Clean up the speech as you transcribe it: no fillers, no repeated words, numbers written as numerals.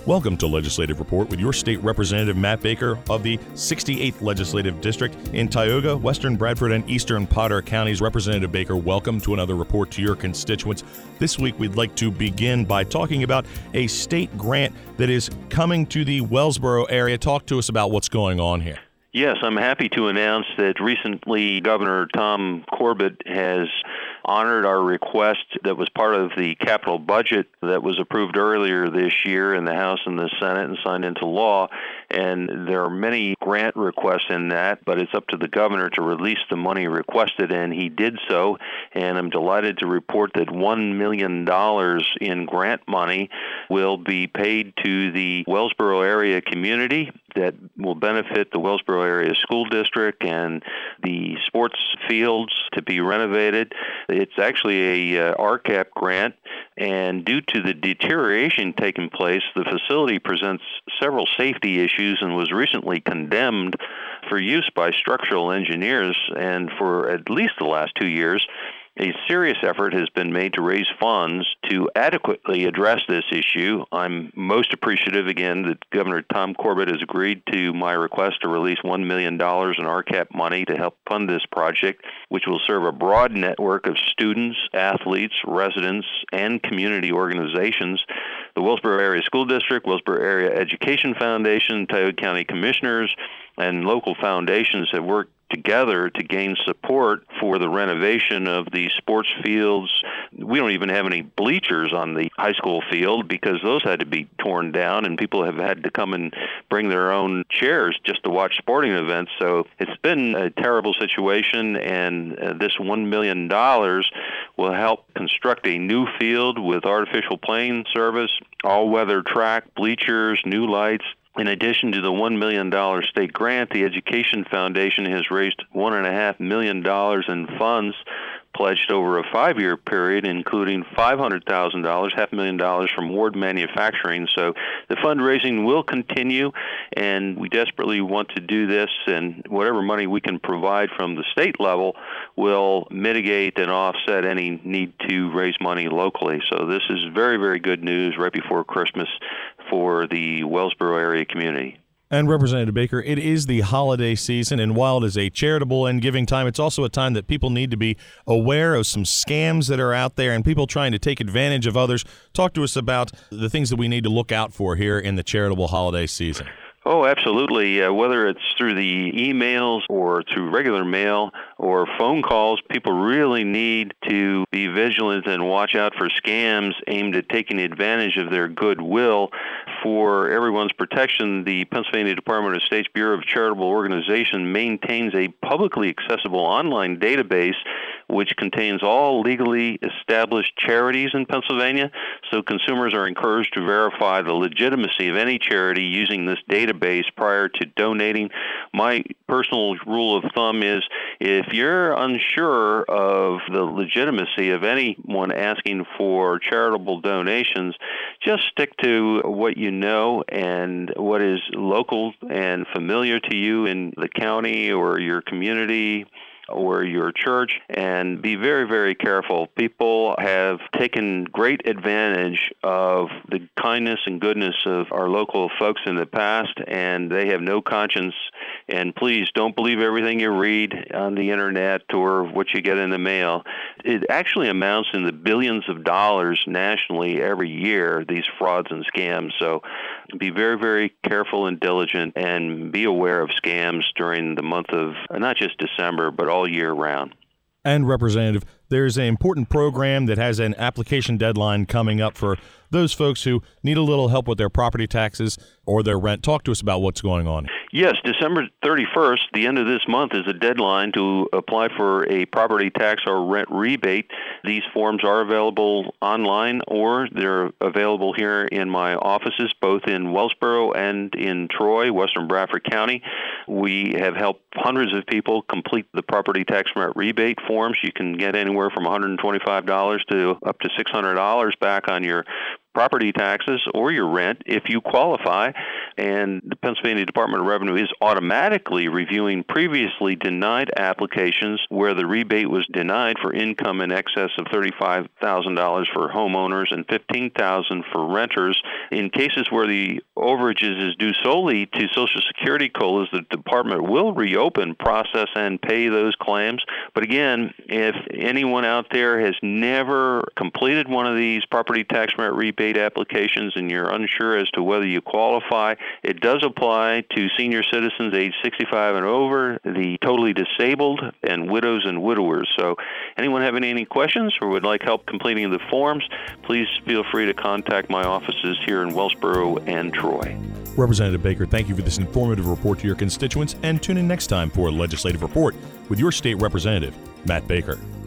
Welcome to Legislative Report with your state representative, Matt Baker, of the 68th Legislative District in Tioga, Western Bradford, and Eastern Potter Counties. Representative Baker, welcome to another report to your constituents. This week, we'd like to begin by talking about a state grant that is coming to the Wellsboro area. Talk to us about what's going on here. Yes, I'm happy to announce that recently Governor Tom Corbett has honored our request that was part of the capital budget that was approved earlier this year in the House and the Senate and signed into law. And there are many grant requests in that, but it's up to the governor to release the money requested, and he did so. And I'm delighted to report that $1 million in grant money will be paid to the Wellsboro area community that will benefit the Wellsboro area school district and the sports fields to be renovated. It's actually a RCAP grant, and due to the deterioration taking place, the facility presents several safety issues and was recently condemned for use by structural engineers. And for at least the last 2 years, a serious effort has been made to raise funds to adequately address this issue. I'm most appreciative, again, that Governor Tom Corbett has agreed to my request to release $1 million in RCAP money to help fund this project, which will serve a broad network of students, athletes, residents, and community organizations. The Wellsboro Area School District, Wellsboro Area Education Foundation, Tioga County Commissioners, and local foundations have worked together to gain support for the renovation of the sports fields. We don't even have any bleachers on the high school field because those had to be torn down, and people have had to come and bring their own chairs just to watch sporting events. So it's been a terrible situation, and this $1 million will help construct a new field with artificial playing service, all-weather track, bleachers, new lights. In addition to the $1 million state grant, the Education Foundation has raised $1.5 million in funds pledged over a 5-year period, including $500,000, $500,000 from Ward Manufacturing. So the fundraising will continue, and we desperately want to do this, and whatever money we can provide from the state level will mitigate and offset any need to raise money locally. So this is very, very good news right before Christmas for the Wellsboro area community. And Representative Baker, it is the holiday season, and while it is a charitable and giving time, it's also a time that people need to be aware of some scams that are out there and people trying to take advantage of others. Talk to us about the things that we need to look out for here in the charitable holiday season. Oh, absolutely. Whether it's through the emails or through regular mail or phone calls, people really need to be vigilant and watch out for scams aimed at taking advantage of their goodwill. For everyone's protection, the Pennsylvania Department of State's Bureau of Charitable Organization maintains a publicly accessible online database which contains all legally established charities in Pennsylvania. So consumers are encouraged to verify the legitimacy of any charity using this database prior to donating. My personal rule of thumb is if you're unsure of the legitimacy of anyone asking for charitable donations, just stick to what you know and what is local and familiar to you in the county or your community or your church, and be very, very careful. People have taken great advantage of the kindness and goodness of our local folks in the past, and they have no conscience. And please don't believe everything you read on the internet or what you get in the mail. It actually amounts in the billions of dollars nationally every year, these frauds and scams. So be very, very careful and diligent and be aware of scams during the month of not just December, but all year round. And Representative, there's an important program that has an application deadline coming up for those folks who need a little help with their property taxes or their rent. Talk to us about what's going on. Yes, December 31st, the end of this month, is a deadline to apply for a property tax or rent rebate. These forms are available online or they're available here in my offices, both in Wellsboro and in Troy, Western Bradford County. We have helped hundreds of people complete the property tax rent rebate forms. You can get anywhere from $125 to up to $600 back on your property taxes or your rent if you qualify. and the Pennsylvania Department of Revenue is automatically reviewing previously denied applications where the rebate was denied for income in excess of $35,000 for homeowners and $15,000 for renters. In cases where the overages is due solely to Social Security COLAs, the department will reopen, process, and pay those claims. But again, if anyone out there has never completed one of these property tax merit rebate applications and you're unsure as to whether you qualify, it does apply to senior citizens age 65 and over, the totally disabled, and widows and widowers. So anyone having any questions or would like help completing the forms, please feel free to contact my offices here in Wellsboro and Troy. Representative Baker, thank you for this informative report to your constituents, and tune in next time for a legislative report with your state representative, Matt Baker.